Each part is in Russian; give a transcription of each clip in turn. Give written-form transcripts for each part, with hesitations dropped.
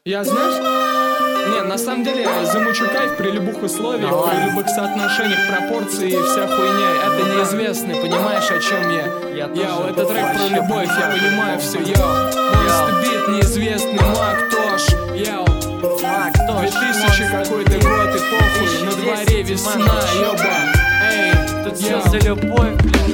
Я, знаешь, не, на самом деле я замучу кайф при любых условиях, при любых соотношениях, пропорций и вся хуйня. Это неизвестный, понимаешь, о чем я? Йоу, это трек про любовь, я понимаю все, йоу. Monster Beat, неизвестный, Мак Тош, йоу. 2000 какой-то год и похуй, на дворе весна, ёба. Эй, тут все за любовь,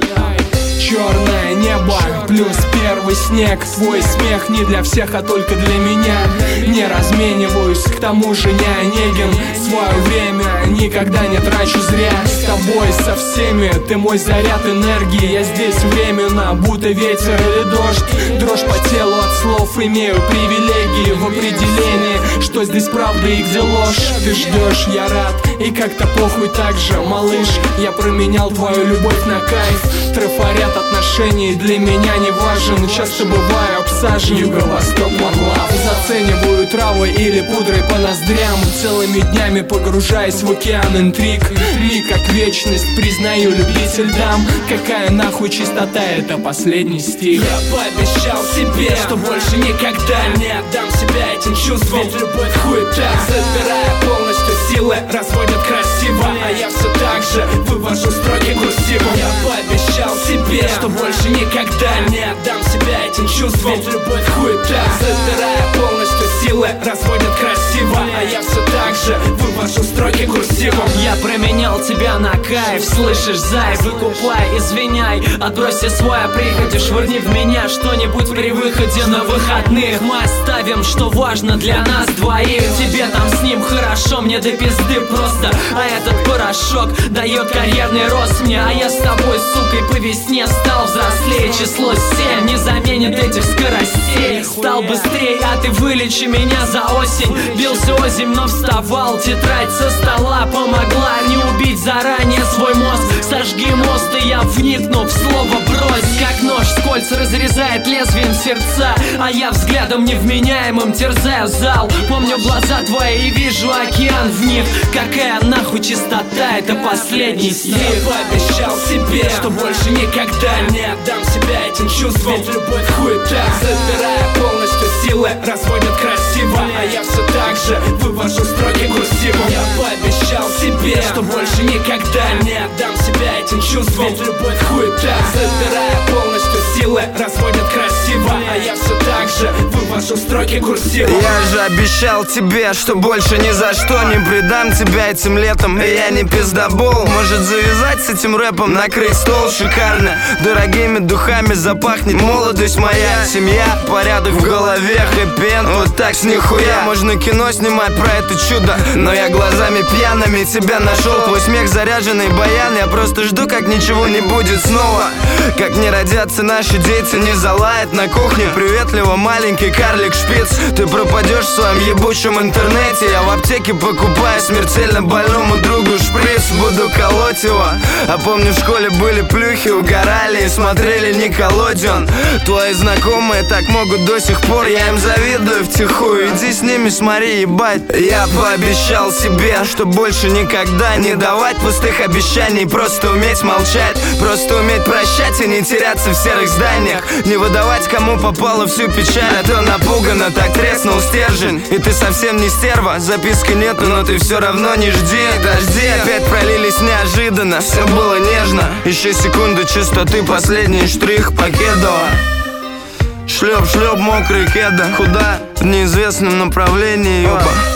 черное небо, плюс первый снег. Твой смех не для всех, а только для меня. Не размениваюсь, к тому же не Онегин. Свое время никогда не трачу зря. С тобой, со всеми, ты мой заряд энергии. Я здесь временно, будто ветер или дождь. Дрожь по телу от слов, имею привилегии в определении, что здесь правда и где ложь. Ты ждешь, я рад, и как-то похуй так же, малыш. Я променял твою любовь на кайф. Трафарет отношений для меня не важен. Часто бываю обсажен. Юго-восток, Моглав. Зацениваю травой или пудрой по ноздрям, целыми днями погружаясь в океан интриг. Миг как вечность, признаю, любитель дам. Какая нахуй чистота, это последний стих. Я пообещал себе, что больше никогда не отдам себя этим чувствам. Ведь любовь хуета, забирая полностью силы, разводят красиво, а я все так же вывожу строки курсивом. Я пообещал себе, что больше никогда не отдам себя этим чувствам. Ведь любовь хуета, забирая полностью силы, разводят красиво, а я все так же вывожу строки курсивом. Я променял тебя на кайф, слышишь, зай, выкупай, извиняй. Отбрось все свой прихоть и швырни в меня что-нибудь при выходе на выходных. Мы оставим, что важно для нас двоих. Тебе там с ним хорошо, мне до пизды просто. А этот порошок дает карьерный рост мне. А я с тобой, сукой, по весне стал взрослее. Число 7 не заменит этих скоростей. Стал быстрее, а ты вылечи меня за осень. Бился озимь, но вставал. Тетрадь со стола помогла не убить заранее свой мозг. Сожги мост, и я вникну в слово брось. Как нож скользь разрезает лезвием сердца, а я взглядом невменяемым терзаю зал. Помню глаза твои и вижу океан в них. Какая нахуй чистота, это последний стих. Я пообещал себе, что больше никогда не отдам себя этим чувствам. Ведь любовь хуета, забирая полностью силы, разводят красиво, а я все так же вывожу строки курсивом. Я пообещал себе, что больше никогда не отдам себя этим чувствам. Ведь любовь хуета, забирая полностью силы, разводят красиво, а я все так же вывожу строки курсивом. Я же обещал тебе, что больше ни за что не предам тебя этим летом. И я не пиздобол. Может завязать с этим рэпом, накрыть стол шикарно, дорогими духами запахнет молодость моя. Семья, порядок в голове, хэппи-энд, вот так с нихуя. Можно кино снимать про это чудо, но я глазами пьяными тебя нашел. Твой смех заряженный баян, я просто жду, как ничего не будет снова. Как не родятся наши дети, не залает на кухне приветливо маленький карлик шпиц. Ты пропадешь в своем ебучем интернете, я в аптеке покупаю смертельно больному другу шприц. Буду колоть его. А помню, в школе были плюхи, угорали и смотрели Никелодеон. Твои знакомые так могут до сих пор, я им завидую втихую. Иди с ними, смотри, ебать. Я пообещал себе, что больше никогда не давать пустых обещаний. Просто уметь молчать, просто уметь прощать и не теряться в серых зданиях. Не выдавать, кому попало всю печаль, а то напугано, так треснул стержень. И ты совсем не стерва, записки нету, но ты все равно не жди. Дожди опять пролились неожиданно, все было нежно. Еще секунду чистоты, последний штрих Покедова. Шлеп-шлеп, мокрый кеда, куда? В неизвестном направлении, ёба.